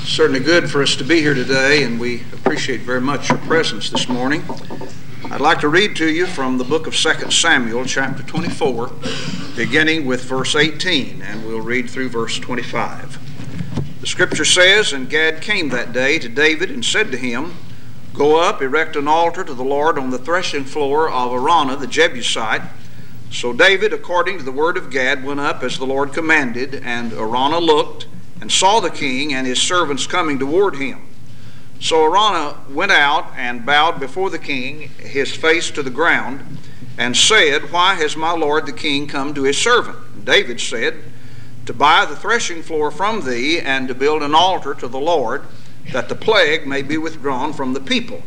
Certainly good for us to be here today, and we appreciate very much your presence this morning. I'd like to read to you from the book of 2 Samuel, chapter 24, beginning with verse 18, and we'll read through verse 25. The scripture says, "And Gad came that day to David and said to him, Go up, erect an altar to the Lord on the threshing floor of Araunah the Jebusite. So David, according to the word of Gad, went up as the Lord commanded, and Araunah looked, and saw the king and his servants coming toward him. So Araunah went out and bowed before the king, his face to the ground, and said, Why has my lord the king come to his servant? And David said, To buy the threshing floor from thee, and to build an altar to the Lord, that the plague may be withdrawn from the people.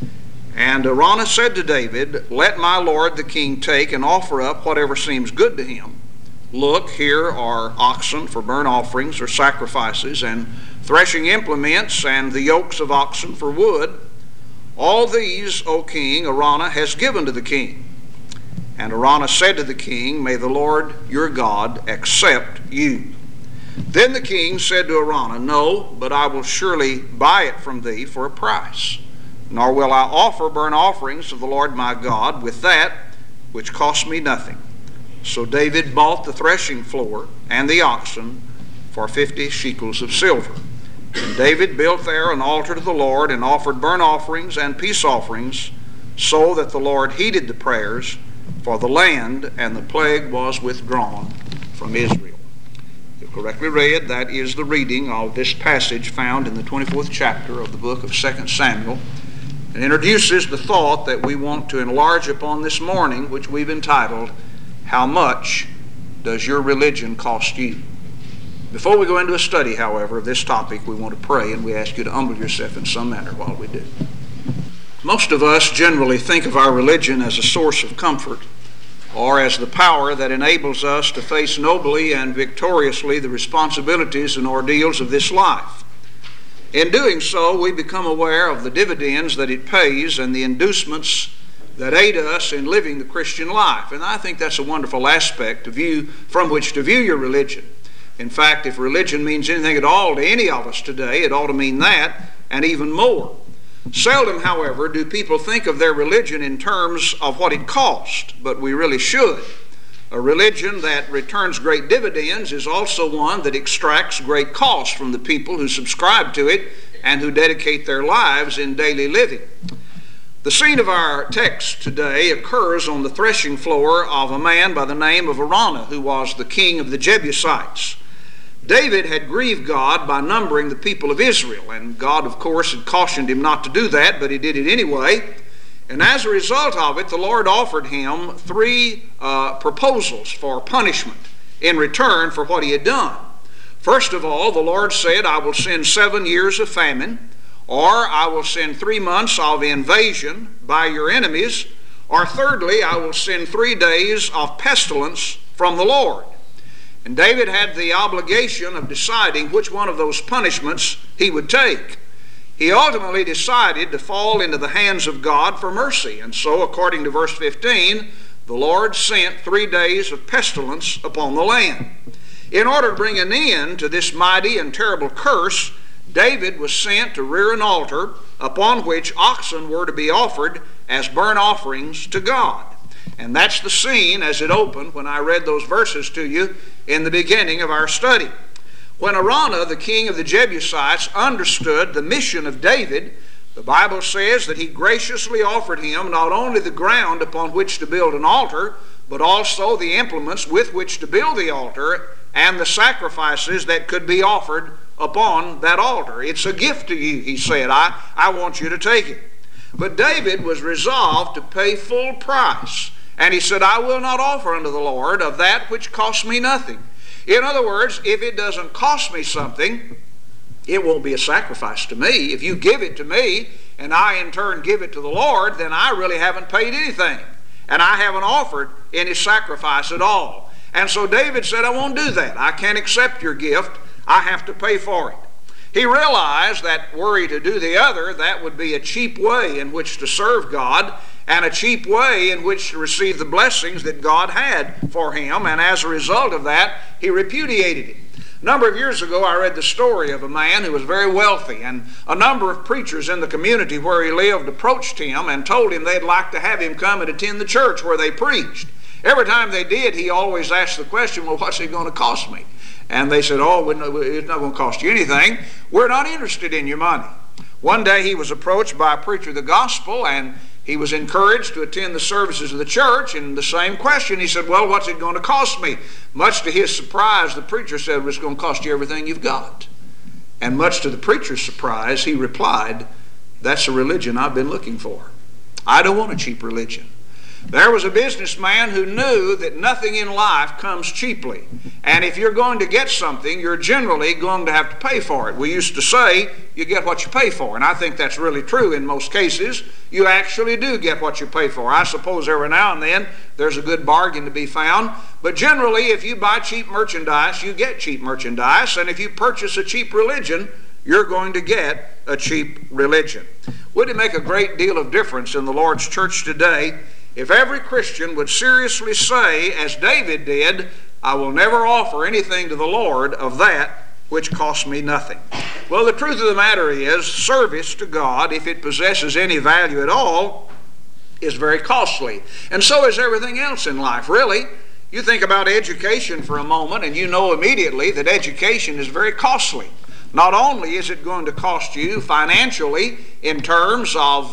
And Araunah said to David, Let my lord the king take and offer up whatever seems good to him. Look, here are oxen for burnt offerings or sacrifices, and threshing implements, and the yokes of oxen for wood. All these, O king, Araunah has given to the king. And Araunah said to the king, May the Lord your God accept you. Then the king said to Araunah, No, but I will surely buy it from thee for a price. Nor will I offer burnt offerings to the Lord my God with that which cost me nothing. So David bought the threshing floor and the oxen for 50 shekels of silver. And David built there an altar to the Lord and offered burnt offerings and peace offerings, so that the Lord heeded the prayers for the land, and the plague was withdrawn from Israel. You correctly read, that is the reading of this passage found in the 24th chapter of the book of 2 Samuel. It introduces the thought that we want to enlarge upon this morning, which we've entitled, How much does your religion cost you? Before we go into a study, however, of this topic, we want to pray, and we ask you to humble yourself in some manner while we do. Most of us generally think of our religion as a source of comfort, or as the power that enables us to face nobly and victoriously the responsibilities and ordeals of this life. In doing so, we become aware of the dividends that it pays and the inducements that aid us in living the Christian life. And I think that's a wonderful aspect from which to view your religion. In fact, if religion means anything at all to any of us today, it ought to mean that and even more. Seldom, however, do people think of their religion in terms of what it costs, but we really should. A religion that returns great dividends is also one that extracts great cost from the people who subscribe to it and who dedicate their lives in daily living. The scene of our text today occurs on the threshing floor of a man by the name of Araunah, who was the king of the Jebusites. David had grieved God by numbering the people of Israel, and God, of course, had cautioned him not to do that, but he did it anyway. And as a result of it, the Lord offered him three proposals for punishment in return for what he had done. First of all, the Lord said, I will send 7 years of famine, or I will send 3 months of invasion by your enemies, or thirdly, I will send 3 days of pestilence from the Lord. And David had the obligation of deciding which one of those punishments he would take. He ultimately decided to fall into the hands of God for mercy. And so, according to verse 15, the Lord sent 3 days of pestilence upon the land. In order to bring an end to this mighty and terrible curse, David was sent to rear an altar upon which oxen were to be offered as burnt offerings to God. And that's the scene as it opened when I read those verses to you in the beginning of our study. When Araunah, the king of the Jebusites, understood the mission of David, the Bible says that he graciously offered him not only the ground upon which to build an altar, but also the implements with which to build the altar and the sacrifices that could be offered upon that altar. It's a gift to you, he said. I want you to take it. But David was resolved to pay full price. And he said, I will not offer unto the Lord of that which costs me nothing. In other words, if it doesn't cost me something, it won't be a sacrifice to me. If you give it to me and I in turn give it to the Lord, then I really haven't paid anything. And I haven't offered any sacrifice at all. And so David said, I won't do that. I can't accept your gift. I have to pay for it. He realized that were he to do the other, that would be a cheap way in which to serve God and a cheap way in which to receive the blessings that God had for him. And as a result of that, he repudiated it. A number of years ago, I read the story of a man who was very wealthy, and a number of preachers in the community where he lived approached him and told him they'd like to have him come and attend the church where they preached. Every time they did, he always asked the question, well, what's it going to cost me? And they said, oh, it's not going to cost you anything. We're not interested in your money. One day he was approached by a preacher of the gospel, and he was encouraged to attend the services of the church, and the same question, he said, well, what's it going to cost me? Much to his surprise, the preacher said, well, it's going to cost you everything you've got. And much to the preacher's surprise, he replied, that's a religion I've been looking for. I don't want a cheap religion. There was a businessman who knew that nothing in life comes cheaply. And if you're going to get something, you're generally going to have to pay for it. We used to say, you get what you pay for. And I think that's really true in most cases. You actually do get what you pay for. I suppose every now and then there's a good bargain to be found. But generally, if you buy cheap merchandise, you get cheap merchandise. And if you purchase a cheap religion, you're going to get a cheap religion. Would it make a great deal of difference in the Lord's church today if every Christian would seriously say, as David did, I will never offer anything to the Lord of that which costs me nothing? Well, the truth of the matter is, service to God, if it possesses any value at all, is very costly. And so is everything else in life, really. You think about education for a moment, and you know immediately that education is very costly. Not only is it going to cost you financially in terms of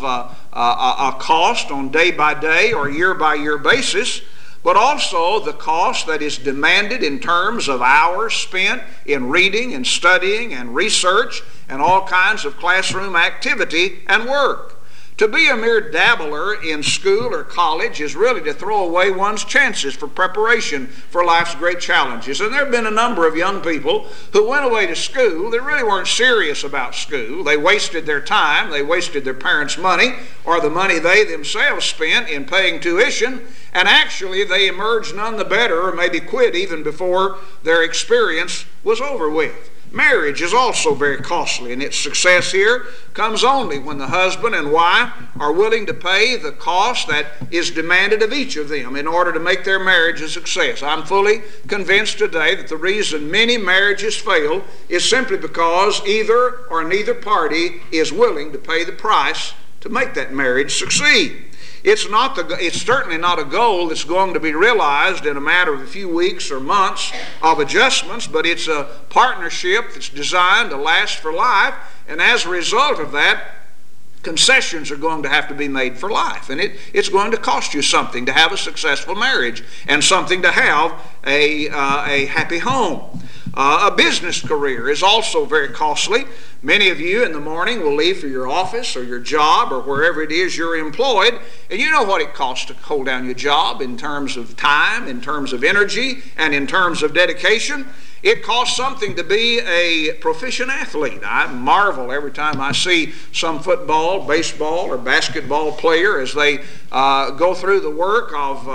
a cost on day-by-day or year-by-year basis, but also the cost that is demanded in terms of hours spent in reading and studying and research and all kinds of classroom activity and work. To be a mere dabbler in school or college is really to throw away one's chances for preparation for life's great challenges. And there have been a number of young people who went away to school that really weren't serious about school. They wasted their time, they wasted their parents' money, or the money they themselves spent in paying tuition, and actually they emerged none the better, or maybe quit even before their experience was over with. Marriage is also very costly, and its success here comes only when the husband and wife are willing to pay the cost that is demanded of each of them in order to make their marriage a success. I'm fully convinced today that the reason many marriages fail is simply because either or neither party is willing to pay the price to make that marriage succeed. It's certainly not a goal that's going to be realized in a matter of a few weeks or months of adjustments, but it's a partnership that's designed to last for life, and as a result of that, concessions are going to have to be made for life, and it's going to cost you something to have a successful marriage and something to have a happy home. A business career is also very costly. Many of you in the morning will leave for your office or your job or wherever it is you're employed, and you know what it costs to hold down your job in terms of time, in terms of energy, and in terms of dedication. It costs something to be a proficient athlete. I marvel every time I see some football, baseball, or basketball player as they go through the work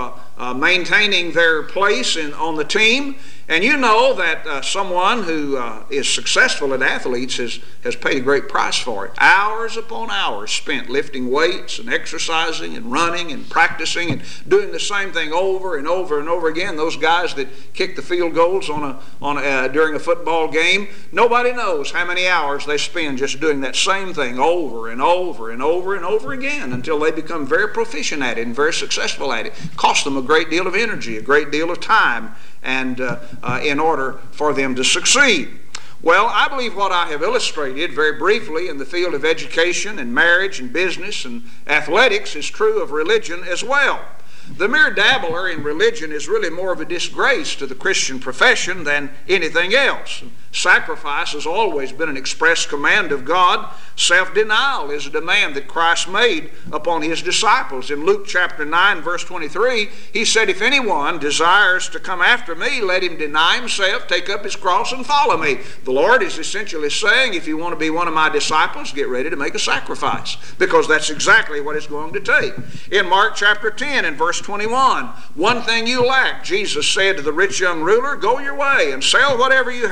of maintaining their place on the team. And you know that someone who is successful at athletes has paid a great price for it. Hours upon hours spent lifting weights and exercising and running and practicing and doing the same thing over and over and over again. Those guys that kick the field goals during a football game, nobody knows how many hours they spend just doing that same thing over and over and over and over again until they become very proficient at it and very successful at it. It costs them a great deal of energy, a great deal of time, and in order for them to succeed. Well, I believe what I have illustrated very briefly in the field of education and marriage and business and athletics is true of religion as well. The mere dabbler in religion is really more of a disgrace to the Christian profession than anything else. Sacrifice has always been an express command of God. Self-denial is a demand that Christ made upon his disciples. In Luke chapter 9, verse 23, he said, if anyone desires to come after me, let him deny himself, take up his cross, and follow me. The Lord is essentially saying, if you want to be one of my disciples, get ready to make a sacrifice, because that's exactly what it's going to take. In Mark chapter 10 and verse 21, one thing you lack, Jesus said to the rich young ruler, go your way and sell whatever you have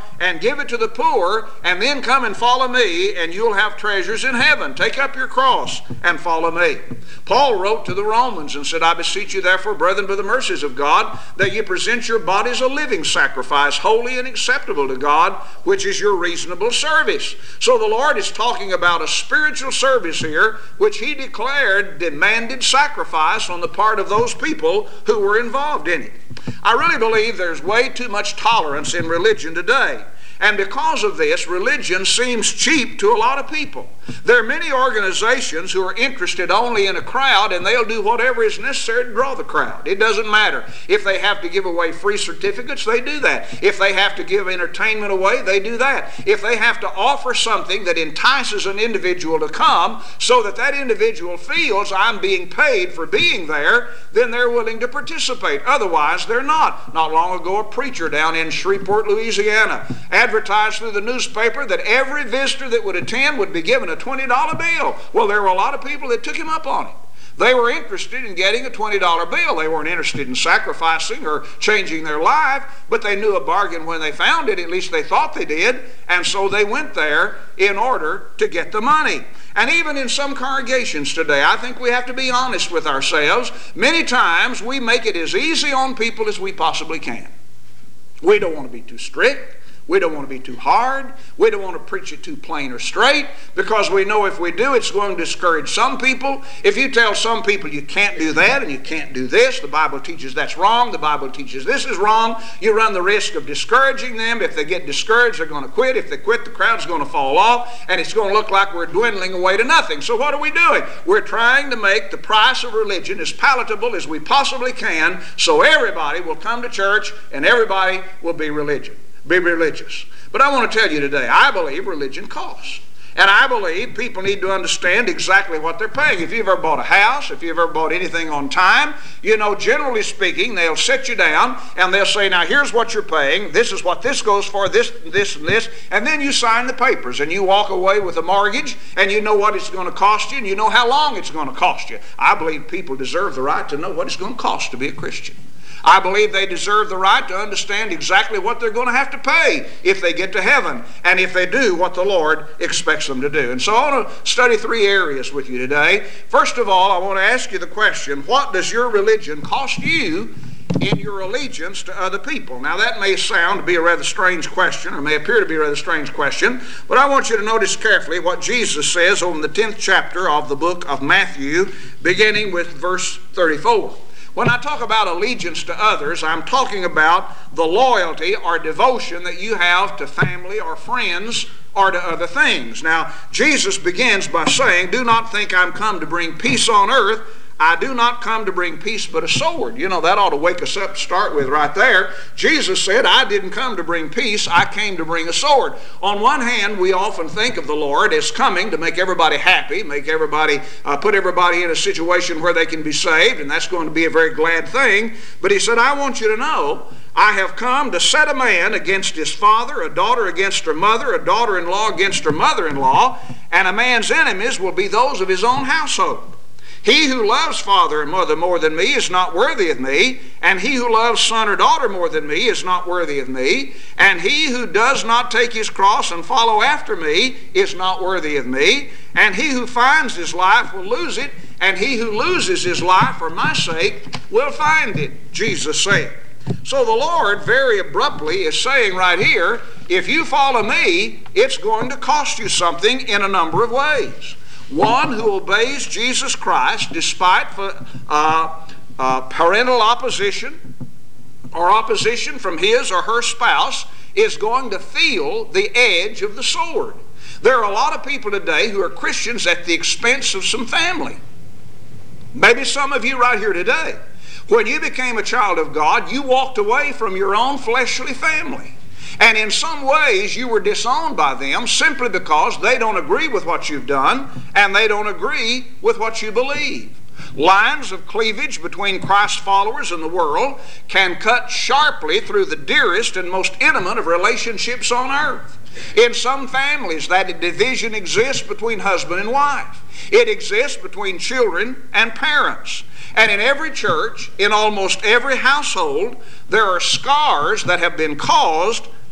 and give it to the poor, and then come and follow me, and you'll have treasures in heaven. Take up your cross and follow me. Paul wrote to the Romans and said, I beseech you therefore, brethren, by the mercies of God, that you present your bodies a living sacrifice, holy and acceptable to God, which is your reasonable service. So the Lord is talking about a spiritual service here, which he declared demanded sacrifice on the part of those people who were involved in it. I really believe there's way too much tolerance in religion today. And because of this, religion seems cheap to a lot of people. There are many organizations who are interested only in a crowd, and they'll do whatever is necessary to draw the crowd. It doesn't matter. If they have to give away free certificates, they do that. If they have to give entertainment away, they do that. If they have to offer something that entices an individual to come so that that individual feels I'm being paid for being there, then they're willing to participate. Otherwise, they're not. Not long ago, a preacher down in Shreveport, Louisiana, advertised through the newspaper that every visitor that would attend would be given a $20 bill. Well, there were a lot of people that took him up on it. They were interested in getting a $20 bill. They weren't interested in sacrificing or changing their life, but they knew a bargain when they found it. At least they thought they did. And so they went there in order to get the money. And even in some congregations today, I think we have to be honest with ourselves. Many times we make it as easy on people as we possibly can. We don't want to be too strict. We don't want to be too hard. We don't want to preach it too plain or straight, because we know if we do, it's going to discourage some people. If you tell some people you can't do that and you can't do this, the Bible teaches that's wrong, the Bible teaches this is wrong, you run the risk of discouraging them. If they get discouraged, they're going to quit. If they quit, the crowd's going to fall off, and it's going to look like we're dwindling away to nothing. So what are we doing? We're trying to make the price of religion as palatable as we possibly can, so everybody will come to church and everybody will be religious. But I want to tell you today, I believe religion costs. And I believe people need to understand exactly what they're paying. If you've ever bought a house, if you've ever bought anything on time, you know, generally speaking, they'll sit you down and they'll say, now here's what you're paying, this is what this goes for, this, and this, and then you sign the papers and you walk away with a mortgage, and you know what it's going to cost you, and you know how long it's going to cost you. I believe people deserve the right to know what it's going to cost to be a Christian. I believe they deserve the right to understand exactly what they're going to have to pay if they get to heaven, and if they do what the Lord expects them to do. And so I want to study three areas with you today. First of all, I want to ask you the question, what does your religion cost you in your allegiance to other people? Now that may sound to be a rather strange question, or may appear to be a rather strange question, but I want you to notice carefully what Jesus says on the 10th chapter of the book of Matthew, beginning with verse 34. When I talk about allegiance to others, I'm talking about the loyalty or devotion that you have to family or friends or to other things. Now, Jesus begins by saying, do not think I'm come to bring peace on earth. I do not come to bring peace but a sword. You know, that ought to wake us up to start with right there. Jesus said, I didn't come to bring peace, I came to bring a sword. On one hand, we often think of the Lord as coming to make everybody happy, make everybody, put everybody in a situation where they can be saved, and that's going to be a very glad thing. But he said, I want you to know, I have come to set a man against his father, a daughter against her mother, a daughter-in-law against her mother-in-law, and a man's enemies will be those of his own household. He who loves father and mother more than me is not worthy of me, and he who loves son or daughter more than me is not worthy of me, and he who does not take his cross and follow after me is not worthy of me, and he who finds his life will lose it, and he who loses his life for my sake will find it, Jesus said. So the Lord very abruptly is saying right here, if you follow me, it's going to cost you something in a number of ways. One who obeys Jesus Christ despite parental opposition or opposition from his or her spouse is going to feel the edge of the sword. There are a lot of people today who are Christians at the expense of some family. Maybe some of you right here today. When you became a child of God, you walked away from your own fleshly family. And in some ways you were disowned by them simply because they don't agree with what you've done and they don't agree with what you believe. Lines of cleavage between Christ's followers and the world can cut sharply through the dearest and most intimate of relationships on earth. In some families, that division exists between husband and wife. It exists between children and parents. And in every church, in almost every household, there are scars that have been caused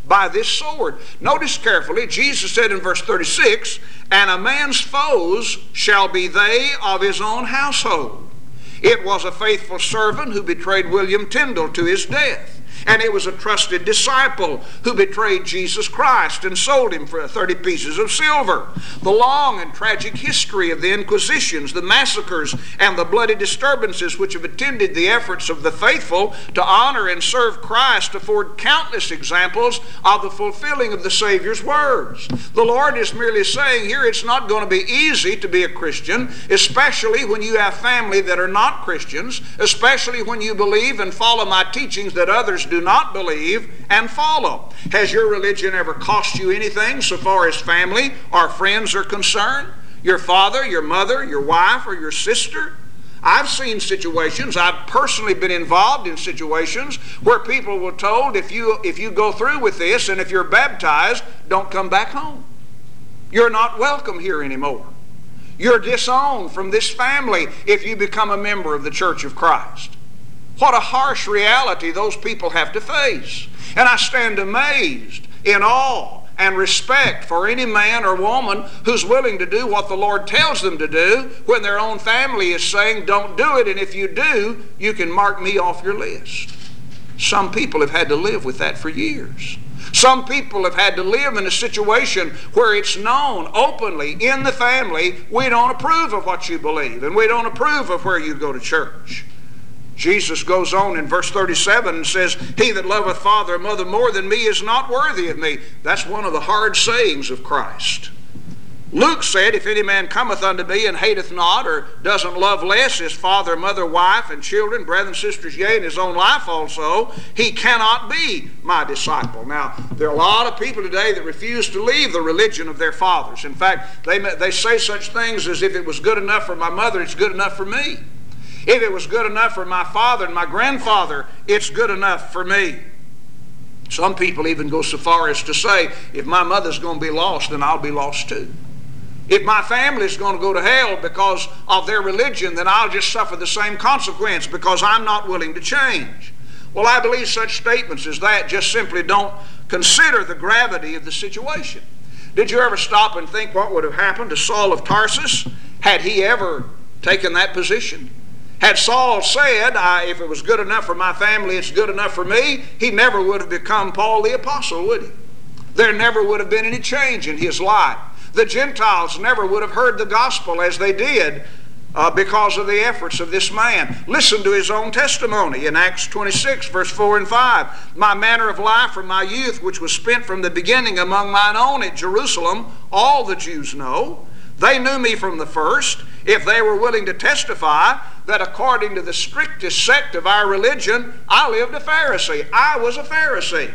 by this sword. Notice carefully, Jesus said in verse 36, and a man's foes shall be they of his own household. It was a faithful servant who betrayed William Tyndale to his death. And it was a trusted disciple who betrayed Jesus Christ and sold him for 30 pieces of silver. The long and tragic history of the Inquisitions, the massacres, and the bloody disturbances which have attended the efforts of the faithful to honor and serve Christ afford countless examples of the fulfilling of the Savior's words. The Lord is merely saying here it's not going to be easy to be a Christian, especially when you have family that are not Christians, especially when you believe and follow my teachings that others do not believe and follow. Has your religion ever cost you anything so far as family or friends are concerned? Your father, your mother, your wife, or your sister? I've seen situations, I've personally been involved in situations where people were told, if you go through with this and if you're baptized, don't come back home. You're not welcome here anymore. You're disowned from this family if you become a member of the Church of Christ. What a harsh reality those people have to face. And I stand amazed, in awe and respect for any man or woman who's willing to do what the Lord tells them to do when their own family is saying, don't do it, and if you do, you can mark me off your list. Some people have had to live with that for years. Some people have had to live in a situation where it's known openly in the family, we don't approve of what you believe, and we don't approve of where you go to church. Jesus goes on in verse 37 and says, he that loveth father or mother more than me is not worthy of me. That's one of the hard sayings of Christ. Luke said, if any man cometh unto me and hateth not, or doesn't love less his father, mother, wife, and children, brethren, sisters, yea, and his own life also, he cannot be my disciple. Now, there are a lot of people today that refuse to leave the religion of their fathers. In fact, they say such things as, if it was good enough for my mother, it's good enough for me. If it was good enough for my father and my grandfather, it's good enough for me. Some people even go so far as to say, if my mother's going to be lost, then I'll be lost too. If my family's going to go to hell because of their religion, then I'll just suffer the same consequence because I'm not willing to change. Well, I believe such statements as that just simply don't consider the gravity of the situation. Did you ever stop and think what would have happened to Saul of Tarsus had he ever taken that position? Had Saul said, if it was good enough for my family, it's good enough for me, he never would have become Paul the Apostle, would he? There never would have been any change in his life. The Gentiles never would have heard the gospel as they did because of the efforts of this man. Listen to his own testimony in Acts 26, verse 4 and 5. My manner of life from my youth, which was spent from the beginning among mine own at Jerusalem, all the Jews know. They knew me from the first, if they were willing to testify that according to the strictest sect of our religion, I lived a Pharisee. I was a Pharisee.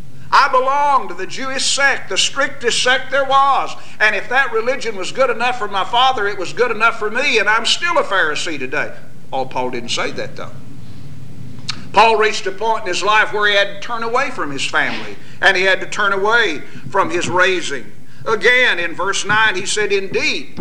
I belonged to the Jewish sect, the strictest sect there was. And if that religion was good enough for my father, it was good enough for me, and I'm still a Pharisee today. Oh, Paul didn't say that, though. Paul reached a point in his life where he had to turn away from his family, and he had to turn away from his raising. Again, in verse 9, he said, indeed,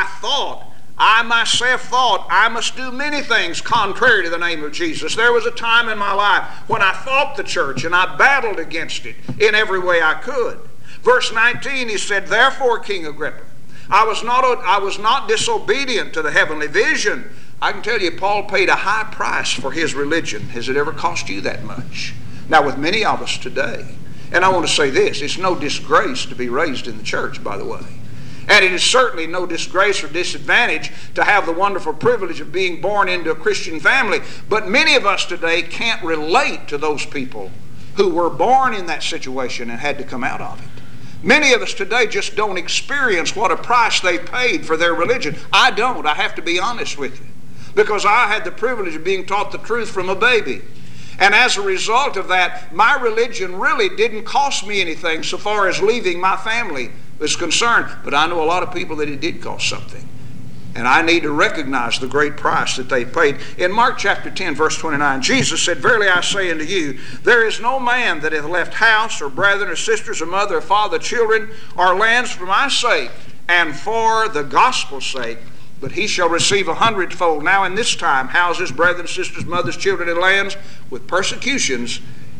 I myself thought I must do many things contrary to the name of Jesus. There was a time in my life when I fought the church and I battled against it in every way I could. Verse 19, he said, therefore, King Agrippa, I was not disobedient to the heavenly vision. I can tell you, Paul paid a high price for his religion. Has it ever cost you that much? Now, with many of us today, and I want to say this, it's no disgrace to be raised in the church, by the way. And it is certainly no disgrace or disadvantage to have the wonderful privilege of being born into a Christian family. But many of us today can't relate to those people who were born in that situation and had to come out of it. Many of us today just don't experience what a price they paid for their religion. I don't. I have to be honest with you. Because I had the privilege of being taught the truth from a baby. And as a result of that, my religion really didn't cost me anything so far as leaving my family is concerned. But I know a lot of people that it did cost something. And I need to recognize the great price that they paid. In Mark chapter 10, verse 29, Jesus said, verily I say unto you, there is no man that hath left house, or brethren, or sisters, or mother, or father, children, or lands for my sake, and for the gospel's sake, but he shall receive 100-fold now in this time, houses, brethren, sisters, mothers, children, and lands, with persecutions,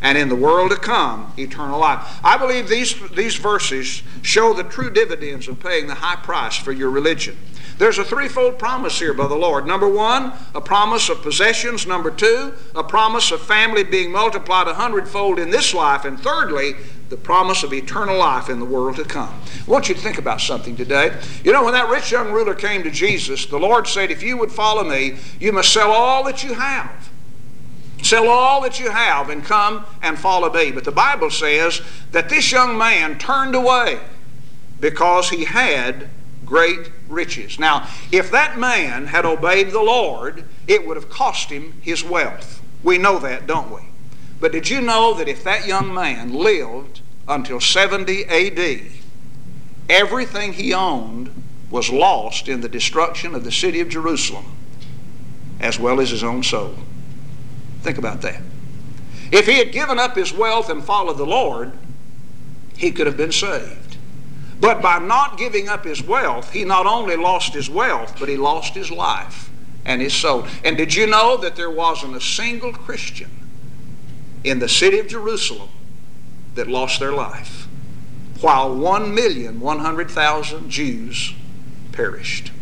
and in the world to come, eternal life. I believe these verses show the true dividends of paying the high price for your religion. There's a threefold promise here by the Lord. Number one, a promise of possessions. Number two, a promise of family being multiplied 100-fold in this life. And thirdly, the promise of eternal life in the world to come. I want you to think about something today. You know, when that rich young ruler came to Jesus, the Lord said, if you would follow me, you must sell all that you have. Sell all that you have and come and follow me. But the Bible says that this young man turned away because he had great riches. Now, if that man had obeyed the Lord, it would have cost him his wealth. We know that, don't we? But did you know that if that young man lived until 70 A.D., everything he owned was lost in the destruction of the city of Jerusalem, as well as his own soul? Think about that. If he had given up his wealth and followed the Lord, he could have been saved. But by not giving up his wealth, he not only lost his wealth, but he lost his life and his soul. And did you know that there wasn't a single Christian in the city of Jerusalem that lost their life, while 1,100,000 Jews perished?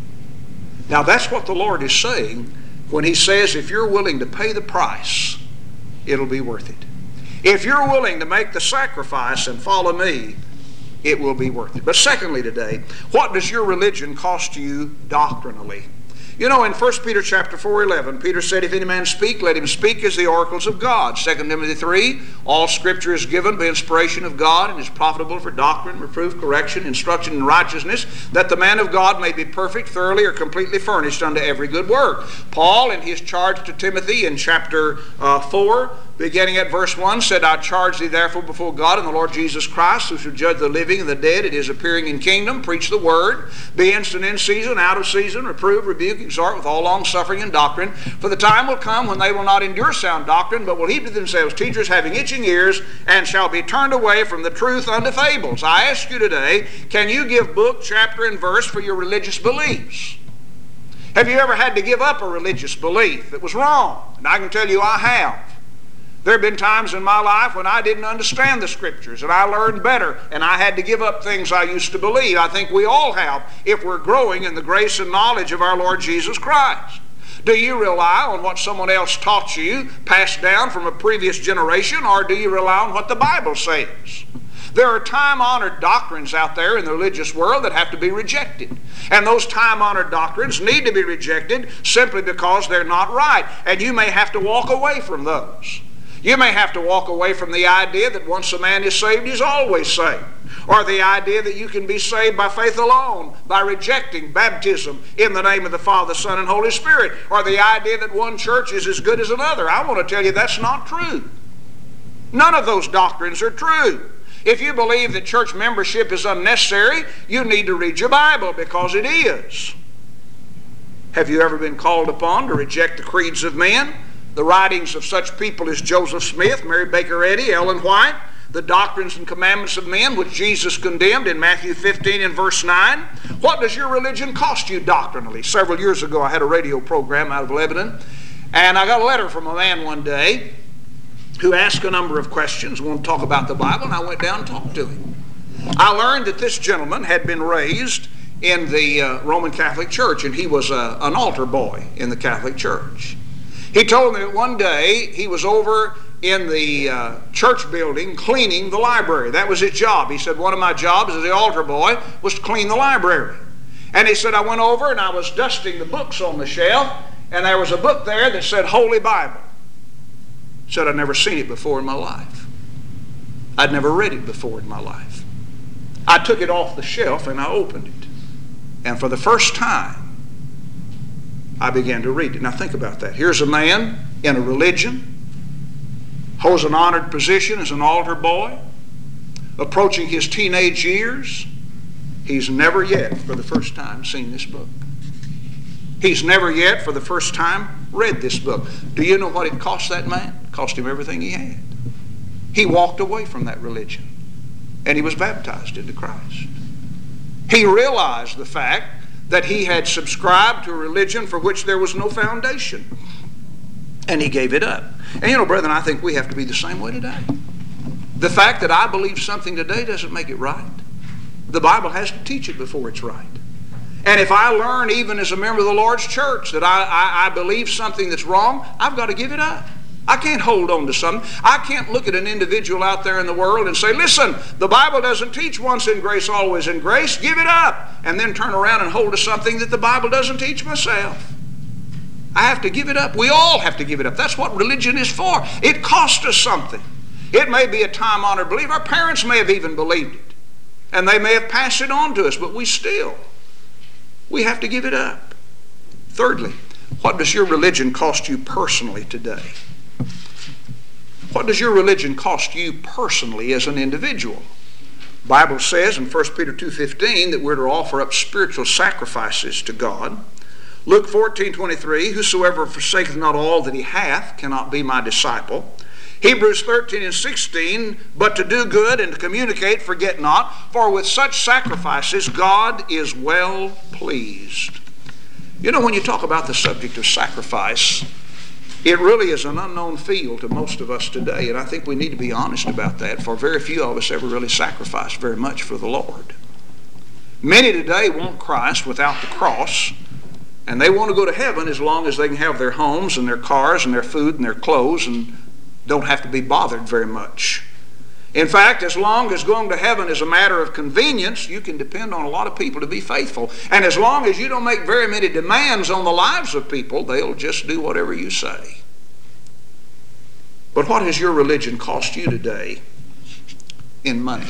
Now that's what the Lord is saying when he says, if you're willing to pay the price, it'll be worth it. If you're willing to make the sacrifice and follow me, it will be worth it. But secondly today, what does your religion cost you doctrinally? You know, in 1 Peter chapter 4:11, Peter said, if any man speak, let him speak as the oracles of God. 2 Timothy 3, all Scripture is given by inspiration of God and is profitable for doctrine, reproof, correction, instruction in righteousness, that the man of God may be perfect, thoroughly or completely furnished unto every good work. Paul, in his charge to Timothy in chapter 4, beginning at verse 1, said, I charge thee therefore before God and the Lord Jesus Christ, who shall judge the living and the dead at his appearing in kingdom, preach the word, be instant in season, out of season, reprove, rebuke, exhort with all long suffering and doctrine. For the time will come when they will not endure sound doctrine, but will heap to themselves teachers having itching ears, and shall be turned away from the truth unto fables. I ask you today, can you give book, chapter, and verse for your religious beliefs? Have you ever had to give up a religious belief that was wrong? And I can tell you I have. There have been times in my life when I didn't understand the Scriptures and I learned better and I had to give up things I used to believe. I think we all have if we're growing in the grace and knowledge of our Lord Jesus Christ. Do you rely on what someone else taught you, passed down from a previous generation, or do you rely on what the Bible says? There are time-honored doctrines out there in the religious world that have to be rejected. And those time-honored doctrines need to be rejected simply because they're not right. And you may have to walk away from those. You may have to walk away from the idea that once a man is saved, he's always saved. Or the idea that you can be saved by faith alone, by rejecting baptism in the name of the Father, Son, and Holy Spirit. Or the idea that one church is as good as another. I want to tell you that's not true. None of those doctrines are true. If you believe that church membership is unnecessary, you need to read your Bible, because it is. Have you ever been called upon to reject the creeds of men? The writings of such people as Joseph Smith, Mary Baker Eddy, Ellen White, the doctrines and commandments of men which Jesus condemned in Matthew 15 and verse 9. What does your religion cost you doctrinally? Several years ago I had a radio program out of Lebanon, and I got a letter from a man one day who asked a number of questions, wanted to talk about the Bible, and I went down and talked to him. I learned that this gentleman had been raised in the Roman Catholic Church, and he was an altar boy in the Catholic Church. He told me that one day he was over in the church building cleaning the library. That was his job. He said, one of my jobs as the altar boy was to clean the library. And he said, I went over and I was dusting the books on the shelf, and there was a book there that said Holy Bible. He said, I'd never seen it before in my life. I'd never read it before in my life. I took it off the shelf and I opened it. And for the first time, I began to read it. Now think about that. Here's a man in a religion, holds an honored position as an altar boy, approaching his teenage years. He's never yet, for the first time, seen this book. He's never yet, for the first time, read this book. Do you know what it cost that man? It cost him everything he had. He walked away from that religion, and he was baptized into Christ. He realized the fact that he had subscribed to a religion for which there was no foundation. And he gave it up. And brethren, I think we have to be the same way today. The fact that I believe something today doesn't make it right. The Bible has to teach it before it's right. And if I learn, even as a member of the Lord's church, that I believe something that's wrong, I've got to give it up. I can't hold on to something. I can't look at an individual out there in the world and say, listen, the Bible doesn't teach once in grace, always in grace. Give it up. And then turn around and hold to something that the Bible doesn't teach myself. I have to give it up. We all have to give it up. That's what religion is for. It costs us something. It may be a time-honored belief. Our parents may have even believed it. And they may have passed it on to us, but we have to give it up. Thirdly, what does your religion cost you personally today? What does your religion cost you personally as an individual? The Bible says in 1 Peter 2:15 that we're to offer up spiritual sacrifices to God. Luke 14:23, whosoever forsaketh not all that he hath cannot be my disciple. Hebrews 13:16, but to do good and to communicate, forget not, for with such sacrifices God is well pleased. When you talk about the subject of sacrifice, it really is an unknown field to most of us today, and I think we need to be honest about that, for very few of us ever really sacrifice very much for the Lord. Many today want Christ without the cross, and they want to go to heaven as long as they can have their homes and their cars and their food and their clothes and don't have to be bothered very much. In fact, as long as going to heaven is a matter of convenience, you can depend on a lot of people to be faithful. And as long as you don't make very many demands on the lives of people, they'll just do whatever you say. But what has your religion cost you today in money?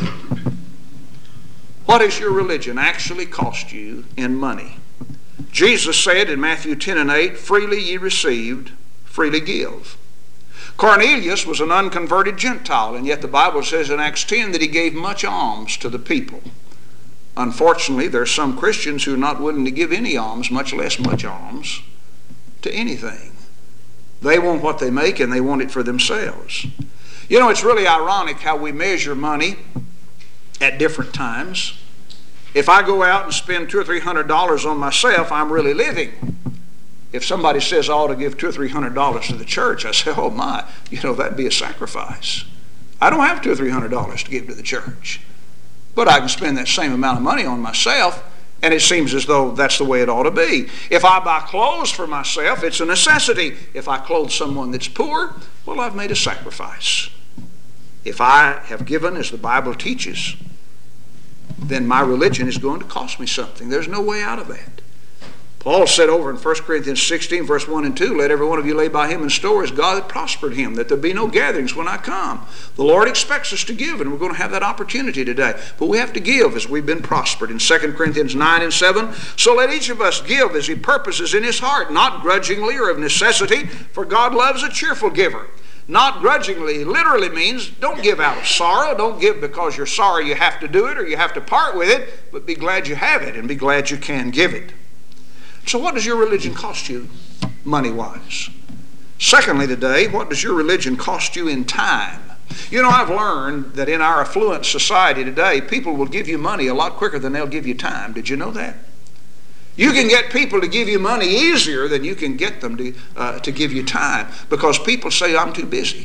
What has your religion actually cost you in money? Jesus said in Matthew 10:8, freely ye received, freely give. Cornelius was an unconverted Gentile, and yet the Bible says in Acts 10 that he gave much alms to the people. Unfortunately, there are some Christians who are not willing to give any alms, much less much alms, to anything. They want what they make, and they want it for themselves. It's really ironic how we measure money at different times. If I go out and spend $200 or $300 on myself, I'm really living. If somebody says I ought to give $200 or $300 to the church, I say, oh my, that'd be a sacrifice. I don't have $200 or $300 to give to the church. But I can spend that same amount of money on myself, and it seems as though that's the way it ought to be. If I buy clothes for myself, it's a necessity. If I clothe someone that's poor, well, I've made a sacrifice. If I have given as the Bible teaches, then my religion is going to cost me something. There's no way out of that. Paul said over in 1 Corinthians 16, verse 1 and 2, let every one of you lay by him in store as God hath prospered him, that there be no gatherings when I come. The Lord expects us to give, and we're going to have that opportunity today. But we have to give as we've been prospered. In 2 Corinthians 9 and 7, so let each of us give as he purposes in his heart, not grudgingly or of necessity, for God loves a cheerful giver. Not grudgingly literally means don't give out of sorrow. Don't give because you're sorry you have to do it or you have to part with it, but be glad you have it and be glad you can give it. So what does your religion cost you money-wise? Secondly today, what does your religion cost you in time? I've learned that in our affluent society today, people will give you money a lot quicker than they'll give you time. Did you know that? You can get people to give you money easier than you can get them to give you time, because people say, I'm too busy.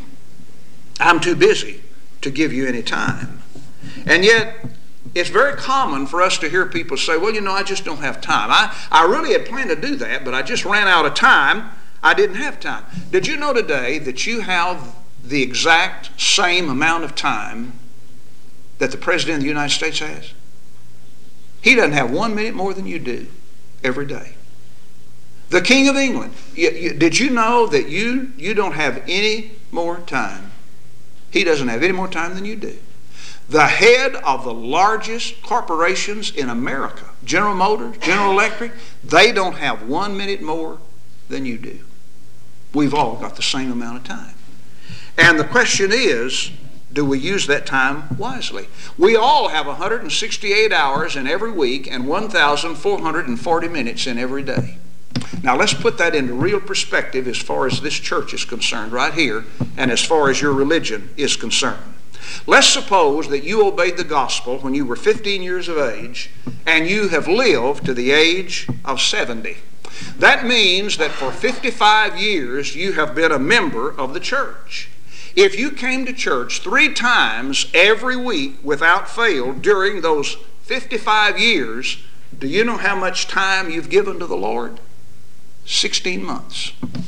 I'm too busy to give you any time. And yet, it's very common for us to hear people say, well, I just don't have time. I really had planned to do that, but I just ran out of time. I didn't have time. Did you know today that you have the exact same amount of time that the President of the United States has? He doesn't have 1 minute more than you do every day. The King of England, did you know that you don't have any more time? He doesn't have any more time than you do. The head of the largest corporations in America, General Motors, General Electric, they don't have 1 minute more than you do. We've all got the same amount of time. And the question is, do we use that time wisely? We all have 168 hours in every week and 1,440 minutes in every day. Now let's put that into real perspective as far as this church is concerned right here and as far as your religion is concerned. Let's suppose that you obeyed the gospel when you were 15 years of age and you have lived to the age of 70. That means that for 55 years you have been a member of the church. If you came to church 3 times every week without fail during those 55 years, do you know how much time you've given to the Lord? 16 months.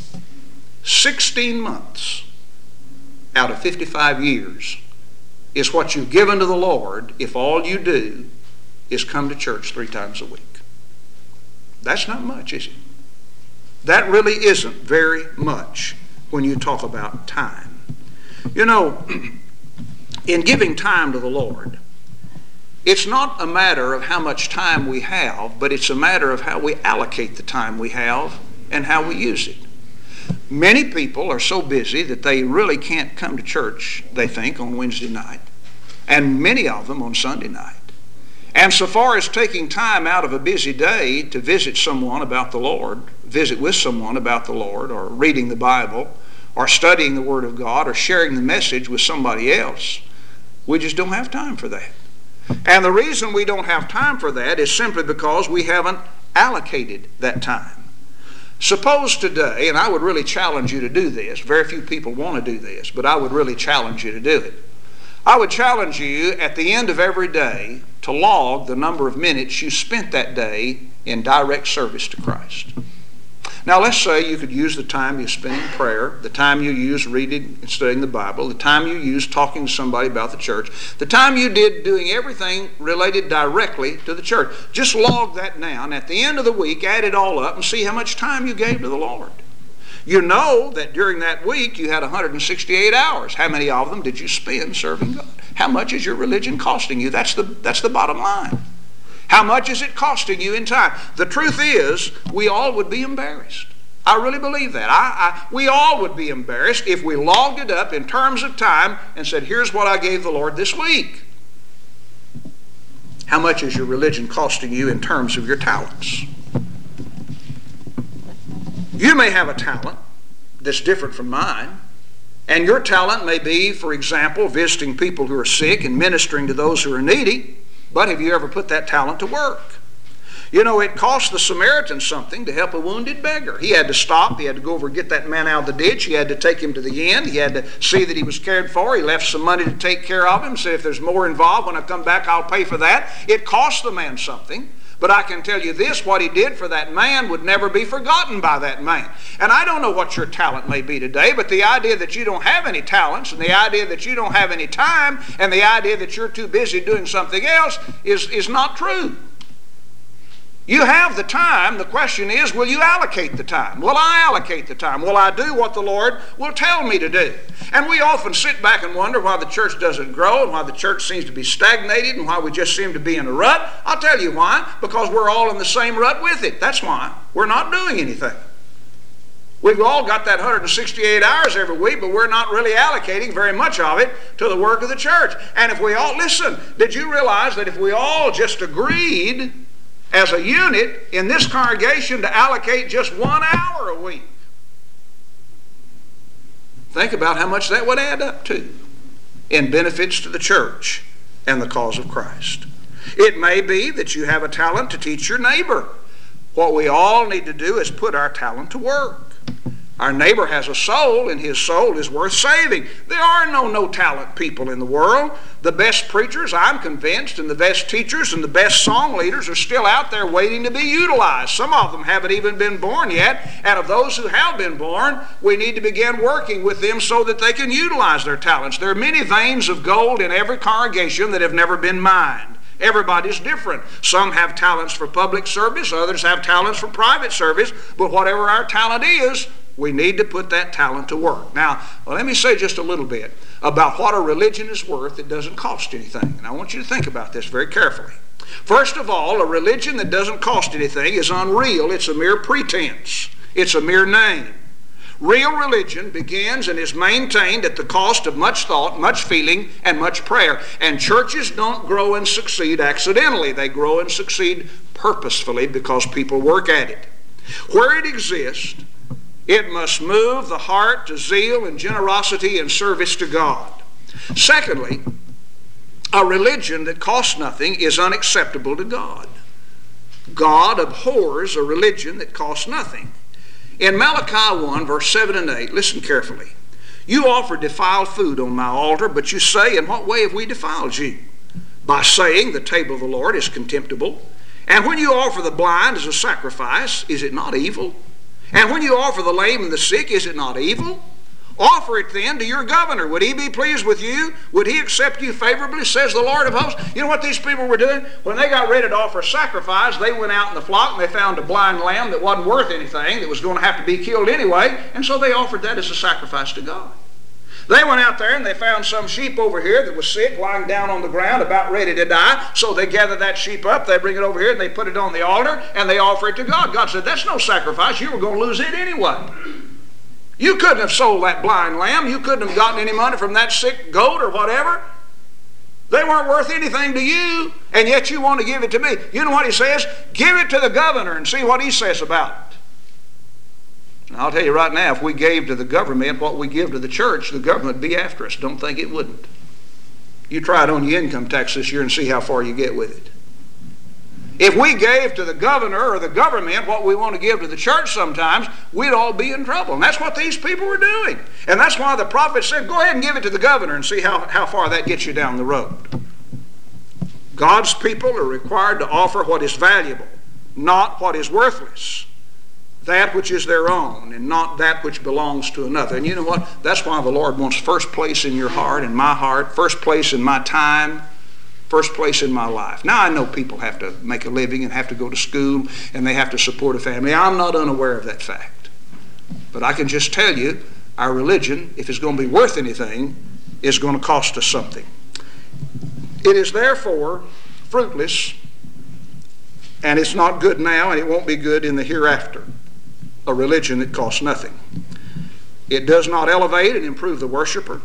16 months out of 55 years is what you've given to the Lord if all you do is come to church 3 times a week. That's not much, is it? That really isn't very much when you talk about time. You know, in giving time to the Lord, it's not a matter of how much time we have, but it's a matter of how we allocate the time we have and how we use it. Many people are so busy that they really can't come to church, they think, on Wednesday night, and many of them on Sunday night. And so far as taking time out of a busy day to visit someone about the Lord, visit with someone about the Lord, or reading the Bible, or studying the Word of God, or sharing the message with somebody else, we just don't have time for that. And the reason we don't have time for that is simply because we haven't allocated that time. Suppose today, and I would really challenge you to do this, very few people want to do this, but I would really challenge you to do it. I would challenge you at the end of every day to log the number of minutes you spent that day in direct service to Christ. Now let's say you could use the time you spent in prayer, the time you used reading and studying the Bible, the time you used talking to somebody about the church, the time you did doing everything related directly to the church. Just log that down. At the end of the week, add it all up and see how much time you gave to the Lord. You know that during that week you had 168 hours. How many of them did you spend serving God? How much is your religion costing you? That's the bottom line. How much is it costing you in time? The truth is, we all would be embarrassed. I really believe that. We all would be embarrassed if we logged it up in terms of time and said, here's what I gave the Lord this week. How much is your religion costing you in terms of your talents? You may have a talent that's different from mine, and your talent may be, for example, visiting people who are sick and ministering to those who are needy, but have you ever put that talent to work? You know, it cost the Samaritan something to help a wounded beggar. He had to stop. He had to go over and get that man out of the ditch. He had to take him to the inn. He had to see that he was cared for. He left some money to take care of him. Said, if there's more involved, when I come back, I'll pay for that. It cost the man something. But I can tell you this, what he did for that man would never be forgotten by that man. And I don't know what your talent may be today, but the idea that you don't have any talents, and the idea that you don't have any time, and the idea that you're too busy doing something else is not true. You have the time. The question is, will you allocate the time? Will I allocate the time? Will I do what the Lord will tell me to do? And we often sit back and wonder why the church doesn't grow and why the church seems to be stagnated and why we just seem to be in a rut. I'll tell you why. Because we're all in the same rut with it. That's why. We're not doing anything. We've all got that 168 hours every week, but we're not really allocating very much of it to the work of the church. And if we all, listen, did you realize that if we all just agreed as a unit in this congregation to allocate just 1 hour a week, think about how much that would add up to in benefits to the church and the cause of Christ. It may be that you have a talent to teach your neighbor. What we all need to do is put our talent to work. Our neighbor has a soul, and his soul is worth saving. There are no talent people in the world. The best preachers, I'm convinced, and the best teachers and the best song leaders are still out there waiting to be utilized. Some of them haven't even been born yet, and of those who have been born, we need to begin working with them so that they can utilize their talents. There are many veins of gold in every congregation that have never been mined. Everybody's different. Some have talents for public service, others have talents for private service, but whatever our talent is, we need to put that talent to work. Now, let me say just a little bit about what a religion is worth that doesn't cost anything. And I want you to think about this very carefully. First of all, a religion that doesn't cost anything is unreal. It's a mere pretense. It's a mere name. Real religion begins and is maintained at the cost of much thought, much feeling, and much prayer. And churches don't grow and succeed accidentally. They grow and succeed purposefully because people work at it. Where it exists, it must move the heart to zeal and generosity and service to God. Secondly, a religion that costs nothing is unacceptable to God. God abhors a religion that costs nothing. In Malachi 1, verse 7 and 8, listen carefully. You offer defiled food on my altar, but you say, in what way have we defiled you? By saying the table of the Lord is contemptible. And when you offer the blind as a sacrifice, is it not evil? And when you offer the lame and the sick, is it not evil? Offer it then to your governor. Would he be pleased with you? Would he accept you favorably, says the Lord of hosts? You know what these people were doing? When they got ready to offer sacrifice, they went out in the flock and they found a blind lamb that wasn't worth anything, that was going to have to be killed anyway, and so they offered that as a sacrifice to God. They went out there and they found some sheep over here that was sick, lying down on the ground, about ready to die. So they gathered that sheep up, they bring it over here, and they put it on the altar, and they offer it to God. God said, that's no sacrifice. You were going to lose it anyway. You couldn't have sold that blind lamb. You couldn't have gotten any money from that sick goat or whatever. They weren't worth anything to you, and yet you want to give it to me. You know what he says? Give it to the governor and see what he says about it. And I'll tell you right now, if we gave to the government what we give to the church, the government would be after us. Don't think it wouldn't. You try it on your income tax this year and see how far you get with it. If we gave to the governor or the government what we want to give to the church sometimes, we'd all be in trouble. And that's what these people were doing. And that's why the prophet said, go ahead and give it to the governor and see how far that gets you down the road. God's people are required to offer what is valuable, not what is worthless. That which is their own and not that which belongs to another. And you know what? That's why the Lord wants first place in your heart and my heart, first place in my time, first place in my life. Now I know people have to make a living and have to go to school and they have to support a family. I'm not unaware of that fact. But I can just tell you, our religion, if it's going to be worth anything, is going to cost us something. It is therefore fruitless, and it's not good now, and it won't be good in the hereafter. A religion that costs nothing. It does not elevate and improve the worshiper.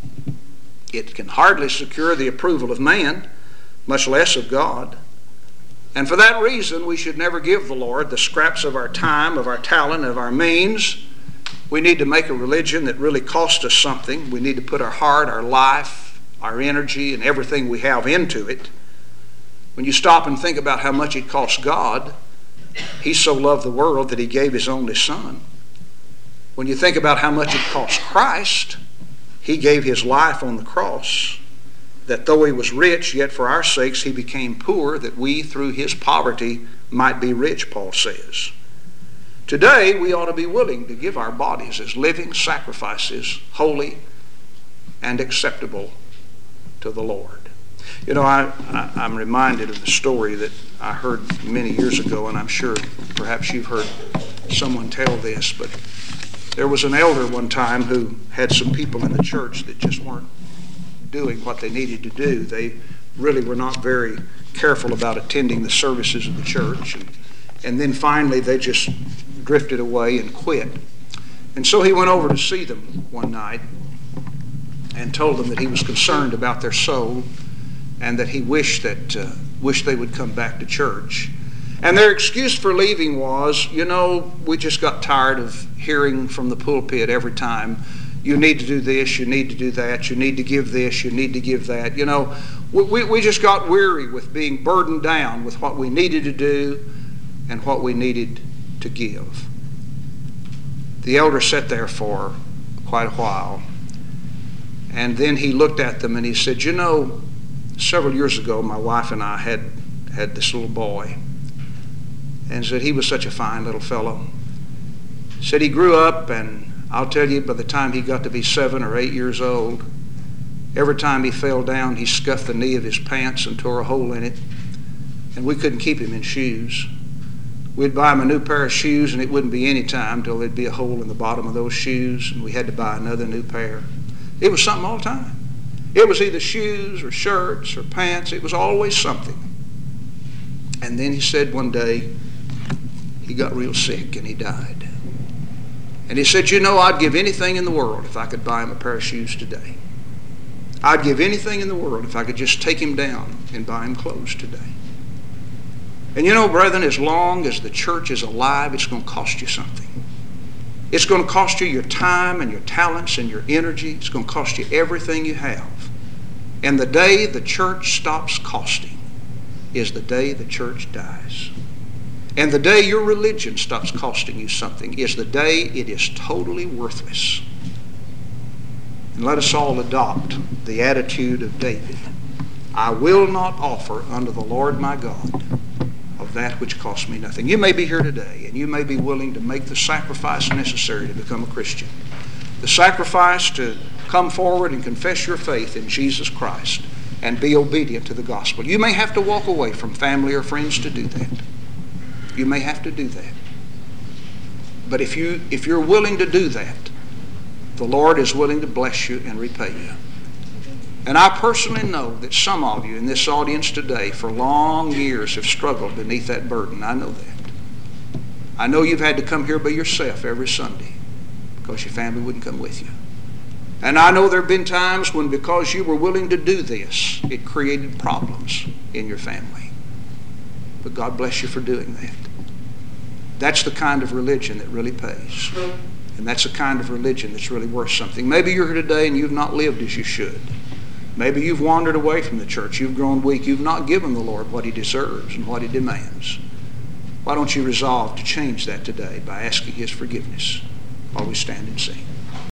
It can hardly secure the approval of man, much less of God. And for that reason, we should never give the Lord the scraps of our time, of our talent, of our means. We need to make a religion that really costs us something. We need to put our heart, our life, our energy, and everything we have into it. When you stop and think about how much it costs God, He so loved the world that He gave His only Son. When you think about how much it cost Christ, He gave His life on the cross, that though He was rich, yet for our sakes He became poor, that we through His poverty might be rich, Paul says. Today, we ought to be willing to give our bodies as living sacrifices, holy and acceptable to the Lord. You know, I'm reminded of the story that I heard many years ago, and I'm sure perhaps you've heard someone tell this, but there was an elder one time who had some people in the church that just weren't doing what they needed to do. They really were not very careful about attending the services of the church, and then finally they just drifted away and quit. And so he went over to see them one night and told them that he was concerned about their soul, and that he wished they would come back to church. And their excuse for leaving was, you know, we just got tired of hearing from the pulpit every time, you need to do this, you need to do that, you need to give this, you need to give that. You know, we just got weary with being burdened down with what we needed to do and what we needed to give. The elder sat there for quite a while, and then he looked at them and he said, you know, several years ago, my wife and I had this little boy, and said he was such a fine little fellow. Said he grew up, and I'll tell you, by the time he got to be 7 or 8 years old, every time he fell down, he scuffed the knee of his pants and tore a hole in it, and we couldn't keep him in shoes. We'd buy him a new pair of shoes, and it wouldn't be any time till there'd be a hole in the bottom of those shoes, and we had to buy another new pair. It was something all the time. It was either shoes or shirts or pants. It was always something. And then he said one day he got real sick and he died. And he said, you know, I'd give anything in the world if I could buy him a pair of shoes today. I'd give anything in the world if I could just take him down and buy him clothes today. And you know, brethren, as long as the church is alive, it's going to cost you something. It's going to cost you your time and your talents and your energy. It's going to cost you everything you have. And the day the church stops costing is the day the church dies. And the day your religion stops costing you something is the day it is totally worthless. And let us all adopt the attitude of David. I will not offer unto the Lord my God of that which costs me nothing. You may be here today, and you may be willing to make the sacrifice necessary to become a Christian. The sacrifice to come forward and confess your faith in Jesus Christ and be obedient to the gospel. You may have to walk away from family or friends to do that. You may have to do that. But if you're willing to do that, the Lord is willing to bless you and repay you. And I personally know that some of you in this audience today for long years have struggled beneath that burden. I know that. I know you've had to come here by yourself every Sunday because your family wouldn't come with you. And I know there have been times when, because you were willing to do this, it created problems in your family. But God bless you for doing that. That's the kind of religion that really pays. And that's the kind of religion that's really worth something. Maybe you're here today and you've not lived as you should. Maybe you've wandered away from the church. You've grown weak. You've not given the Lord what He deserves and what He demands. Why don't you resolve to change that today by asking His forgiveness while we stand and sing?